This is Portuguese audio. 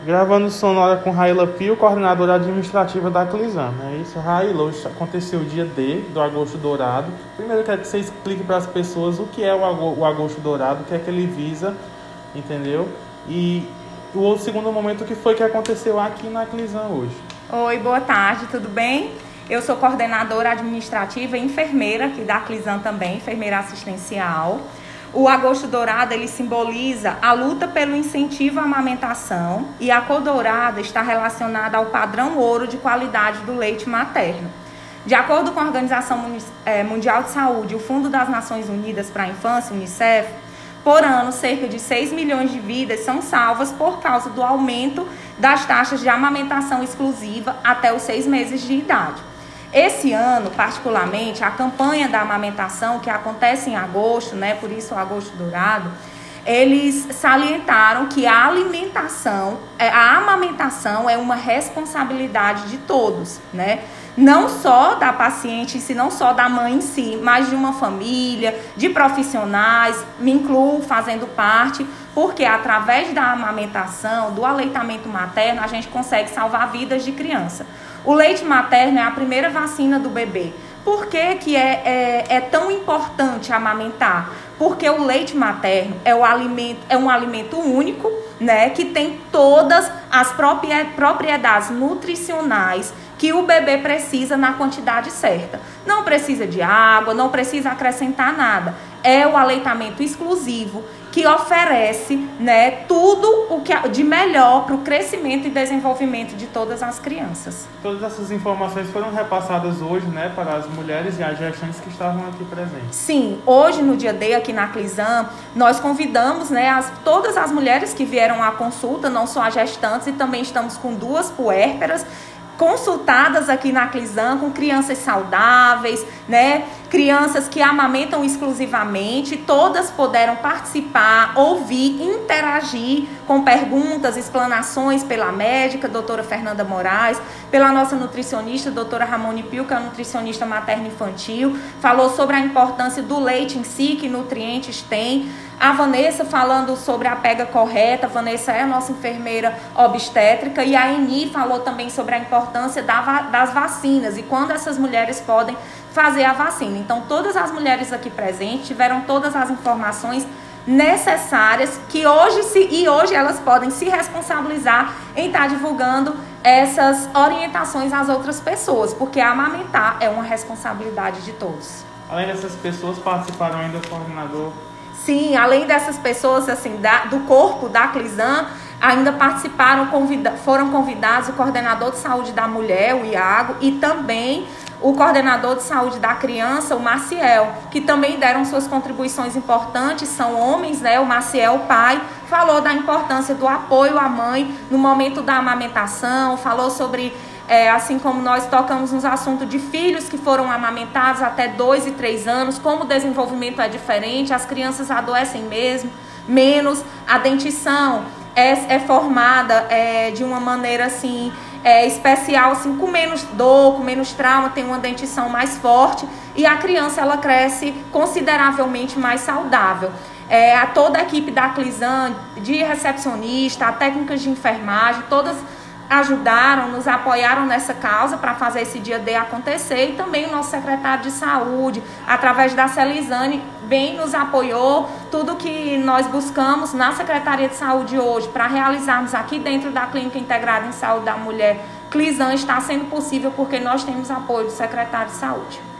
Gravando sonora com Raíla Pio, coordenadora administrativa da Clisan. É isso, Raíla. Hoje aconteceu o dia D do Agosto Dourado. Primeiro eu quero que você explique para as pessoas o que é o Agosto Dourado, o que é que ele visa, entendeu? E o segundo momento, o que foi que aconteceu aqui na Clisan hoje. Oi, boa tarde, tudo bem? Eu sou coordenadora administrativa e enfermeira aqui da Clisan também, enfermeira assistencial. O Agosto Dourado, ele simboliza a luta pelo incentivo à amamentação e a cor dourada está relacionada ao padrão ouro de qualidade do leite materno. De acordo com a Organização Mundial de Saúde e o Fundo das Nações Unidas para a Infância, UNICEF, por ano, cerca de 6 milhões de vidas são salvas por causa do aumento das taxas de amamentação exclusiva até os 6 meses de idade. Esse ano, particularmente, a campanha da amamentação, que acontece em agosto, né, por isso o Agosto Dourado, eles salientaram que a amamentação é uma responsabilidade de todos, né? Não só da paciente em si, não só da mãe em si, mas de uma família, de profissionais, me incluo fazendo parte, porque através da amamentação, do aleitamento materno, a gente consegue salvar vidas de criança. O leite materno é a primeira vacina do bebê. Por que é tão importante amamentar? Porque o leite materno é um alimento único, né, que tem todas as propriedades nutricionais que o bebê precisa na quantidade certa. Não precisa de água, não precisa acrescentar nada. É o aleitamento exclusivo que oferece, né, tudo o que de melhor para o crescimento e desenvolvimento de todas as crianças. Todas essas informações foram repassadas hoje, né, para as mulheres e as gestantes que estavam aqui presentes. Sim, hoje no dia D aqui na Clisan, nós convidamos, né, todas as mulheres que vieram à consulta, não só as gestantes, e também estamos com 2 puérperas consultadas aqui na Clisan, com crianças saudáveis, né? Crianças que amamentam exclusivamente, todas puderam participar, ouvir, interagir com perguntas, explanações pela médica, doutora Fernanda Moraes, pela nossa nutricionista, doutora Ramone Pio, que é a nutricionista materno-infantil, falou sobre a importância do leite em si, que nutrientes tem. A Vanessa falando sobre a pega correta, a Vanessa é a nossa enfermeira obstétrica, e a Eni falou também sobre a importância das vacinas e quando essas mulheres podem fazer a vacina. Então, todas as mulheres aqui presentes tiveram todas as informações necessárias que hoje elas podem se responsabilizar em estar divulgando essas orientações às outras pessoas, porque amamentar é uma responsabilidade de todos. Além dessas pessoas, participaram ainda o coordenador. Sim, além dessas pessoas, assim, do corpo da Clisan, ainda participaram, foram convidados o coordenador de saúde da mulher, o Iago, e também o coordenador de saúde da criança, o Maciel, que também deram suas contribuições importantes, são homens, né? O Maciel, pai, falou da importância do apoio à mãe no momento da amamentação, falou sobre... assim como nós tocamos nos assuntos de filhos que foram amamentados até 2 e 3 anos, como o desenvolvimento é diferente, as crianças adoecem menos, a dentição é formada de uma maneira assim, especial, assim, com menos dor, com menos trauma, tem uma dentição mais forte e a criança ela cresce consideravelmente mais saudável. Toda a equipe da Clisan, de recepcionista, técnicas de enfermagem, todas ajudaram, nos apoiaram nessa causa para fazer esse dia D acontecer, e também o nosso secretário de saúde, através da Celizane, bem nos apoiou. Tudo que nós buscamos na Secretaria de Saúde hoje para realizarmos aqui dentro da Clínica Integrada em Saúde da Mulher Clisan está sendo possível porque nós temos apoio do secretário de Saúde.